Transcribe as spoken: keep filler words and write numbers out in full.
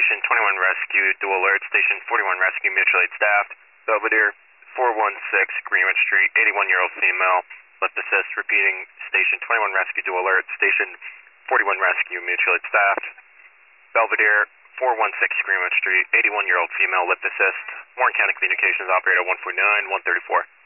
Station twenty-one Rescue, dual alert, Station forty-one Rescue, mutual aid staffed. Belvedere, four one six Greenwich Street, eighty-one-year-old female, lift assist, repeating, Station twenty-one Rescue, dual alert, Station forty-one Rescue, mutual aid staffed. Belvedere, four one six Greenwich Street, eighty-one-year-old female, lift assist. Warren County Communications, operator one forty-nine, one thirty-four.